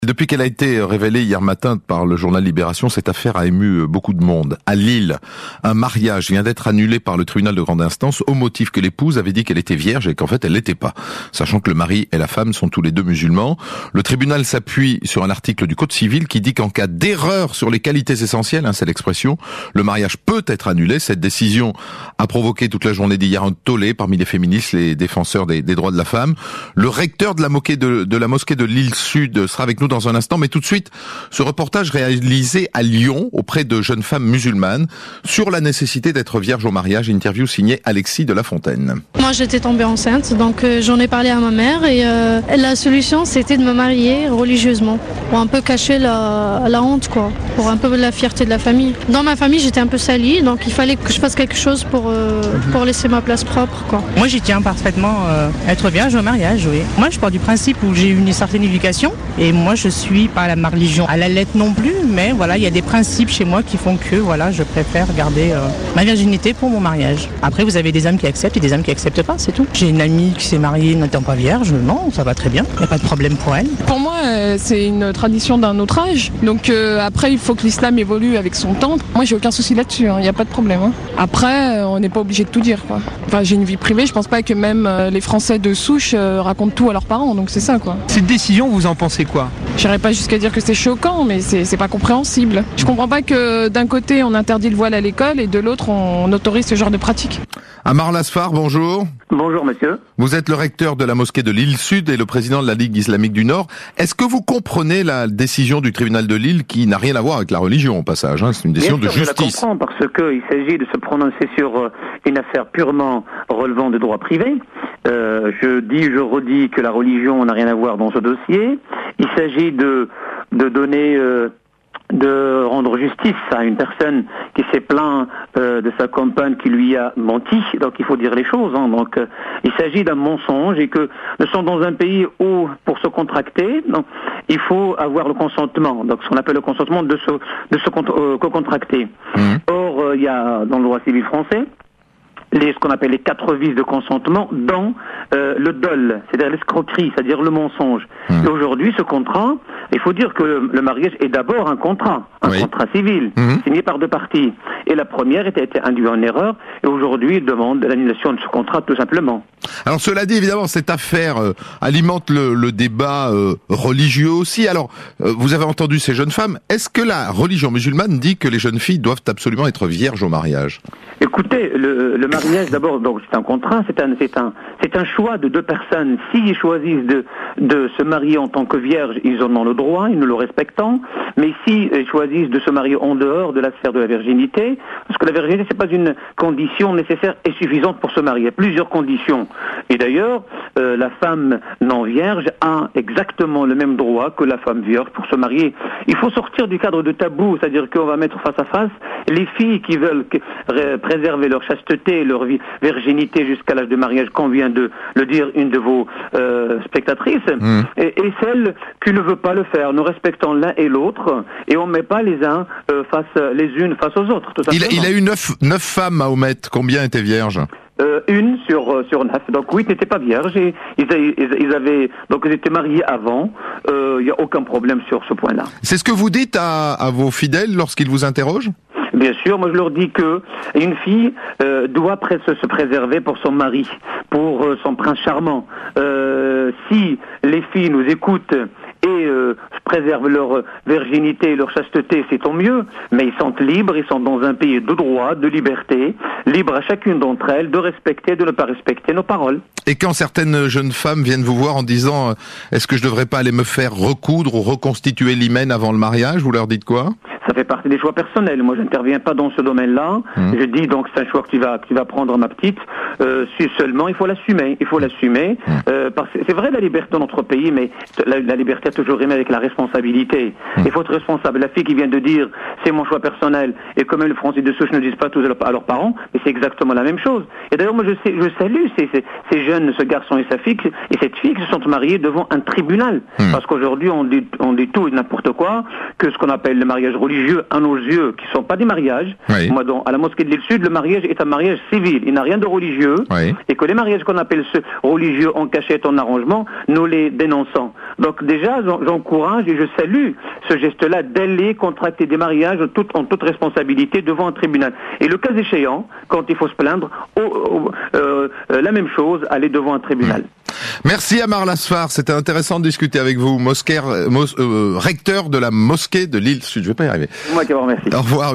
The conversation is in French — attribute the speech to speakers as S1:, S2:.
S1: Depuis qu'elle a été révélée hier matin par le journal Libération, cette affaire a ému beaucoup de monde. À Lille, un mariage vient d'être annulé par le tribunal de grande instance au motif que l'épouse avait dit qu'elle était vierge et qu'en fait elle l'était pas. Sachant que le mari et la femme sont tous les deux musulmans, le tribunal s'appuie sur un article du Code civil qui dit qu'en cas d'erreur sur les qualités essentielles, c'est l'expression, le mariage peut être annulé. Cette décision a provoqué toute la journée d'hier un tollé parmi les féministes, les défenseurs des droits de la femme. Le recteur de la mosquée de Lille Sud sera avec nous dans un instant, mais tout de suite, ce reportage réalisé à Lyon auprès de jeunes femmes musulmanes sur la nécessité d'être vierge au mariage, interview signée Alexis de La Fontaine.
S2: Moi j'étais tombée enceinte, donc j'en ai parlé à ma mère et la solution c'était de me marier religieusement pour un peu cacher la honte, quoi, pour un peu la fierté de la famille. Dans ma famille j'étais un peu salie, donc il fallait que je fasse quelque chose pour laisser ma place propre, quoi.
S3: Moi j'y tiens parfaitement, être vierge au mariage, oui. Moi je pars du principe où j'ai eu une certaine éducation et moi je suis pas ma religion à la lettre non plus, mais voilà, il y a des principes chez moi qui font que voilà, je préfère garder ma virginité pour mon mariage. Après vous avez des âmes qui acceptent et des âmes qui acceptent pas, c'est tout. J'ai une amie qui s'est mariée n'étant pas vierge, non, ça va très bien, il n'y a pas de problème pour elle.
S4: Pour moi c'est une tradition d'un autre âge, donc après il faut que l'islam évolue avec son temps. Moi j'ai aucun souci là-dessus, il n'y a pas de problème. Après on n'est pas obligé de tout dire, quoi. Enfin j'ai une vie privée, je pense pas que même les Français de souche racontent tout à leurs parents, donc c'est ça, quoi.
S5: Cette décision, vous en pensez quoi?
S4: J'irais pas jusqu'à dire que c'est choquant, mais c'est pas compréhensible. Je comprends pas que d'un côté on interdit le voile à l'école et de l'autre on autorise ce genre de pratique.
S1: Amar Lasfar, bonjour.
S6: Bonjour monsieur.
S1: Vous êtes le recteur de la mosquée de Lille Sud et le président de la Ligue islamique du Nord. Est-ce que vous comprenez la décision du tribunal de Lille qui n'a rien à voir avec la religion au passage, c'est une décision de justice?
S6: Je la comprends parce qu'il s'agit de se prononcer sur une affaire purement relevant de droit privé. Je redis que la religion n'a rien à voir dans ce dossier. Il s'agit de donner, de rendre justice à une personne qui s'est plaint de sa compagne qui lui a menti. Donc il faut dire les choses. Donc il s'agit d'un mensonge et que nous sommes dans un pays où pour se contracter, donc, il faut avoir le consentement. Donc ce qu'on appelle le consentement de se co-contracter. Or il y a dans le droit civil français ce qu'on appelle les 4 vices de consentement dans le dol, c'est-à-dire l'escroquerie, c'est-à-dire le mensonge. Et aujourd'hui, ce contrat, il faut dire que le mariage est d'abord un contrat civil, signé par 2 parties. Et la première était induite en erreur, et aujourd'hui, il demande l'annulation de ce contrat, tout simplement.
S1: Alors cela dit, évidemment, cette affaire alimente le débat religieux aussi. Alors, vous avez entendu ces jeunes femmes. Est-ce que la religion musulmane dit que les jeunes filles doivent absolument être vierges au mariage?
S6: Écoutez, le mariage d'abord, donc c'est un contrat, c'est un choix de 2 personnes. S'ils choisissent de se marier en tant que vierges, ils en ont le droit, ils nous le respectons. Mais s'ils choisissent de se marier en dehors de la sphère de la virginité, parce que la virginité c'est pas une condition nécessaire et suffisante pour se marier, il y a plusieurs conditions. Et d'ailleurs, la femme non vierge a exactement le même droit que la femme vierge pour se marier. Il faut sortir du cadre de tabou, c'est-à-dire qu'on va mettre face à face les filles qui veulent préserver leur chasteté, leur virginité jusqu'à l'âge de mariage, comme vient de le dire une de vos spectatrices, et celle qui ne veut pas le faire. Nous respectons l'un et l'autre, et on ne met pas les uns les unes face aux autres. Tout simplement.
S1: Il a eu 9 femmes, Mahomet. Combien étaient vierges?
S6: Une sur 9. Donc 8 n'étaient pas vierges. Et ils étaient mariés avant. Il n'y a aucun problème sur ce point-là.
S1: C'est ce que vous dites à vos fidèles lorsqu'ils vous interrogent?
S6: Bien sûr, moi je leur dis que une fille doit se préserver pour son mari, pour son prince charmant. Si les filles nous écoutent et préservent leur virginité et leur chasteté, c'est tant mieux, mais ils sont libres, ils sont dans un pays de droit, de liberté, libre à chacune d'entre elles de respecter, de ne pas respecter nos paroles.
S1: Et quand certaines jeunes femmes viennent vous voir en disant est-ce que je devrais pas aller me faire recoudre ou reconstituer l'hymen avant le mariage, vous leur dites quoi?
S6: Ça fait partie des choix personnels. Moi, je n'interviens pas dans ce domaine-là. Je dis donc c'est un choix que tu vas prendre, ma petite. Si seulement, il faut l'assumer. Parce que c'est vrai la liberté dans notre pays, mais la liberté a toujours rimé avec la responsabilité. Il faut être responsable. La fille qui vient de dire c'est mon choix personnel, et comme les Français de souche ne disent pas tous à leurs parents, mais c'est exactement la même chose. Et d'ailleurs, moi, je salue ces jeunes, ce garçon et cette fille qui se sont mariés devant un tribunal. Parce qu'aujourd'hui, on dit tout et n'importe quoi, que ce qu'on appelle le mariage religieux religieux à nos yeux, qui sont pas des mariages.
S1: Oui.
S6: Moi, à la mosquée de l'île Sud, le mariage est un mariage civil. Il n'a rien de religieux.
S1: Oui.
S6: Et que les mariages qu'on appelle religieux en cachette, en arrangement, nous les dénonçons. Donc déjà, j'encourage et je salue ce geste-là d'aller contracter des mariages en toute responsabilité devant un tribunal. Et le cas échéant, quand il faut se plaindre, la même chose, aller devant un tribunal.
S1: Merci Amar Lasfar, c'était intéressant de discuter avec vous, recteur de la mosquée de l'île Sud. Je vais pas y arriver.
S6: Moi qui vous remercie.
S1: Au revoir.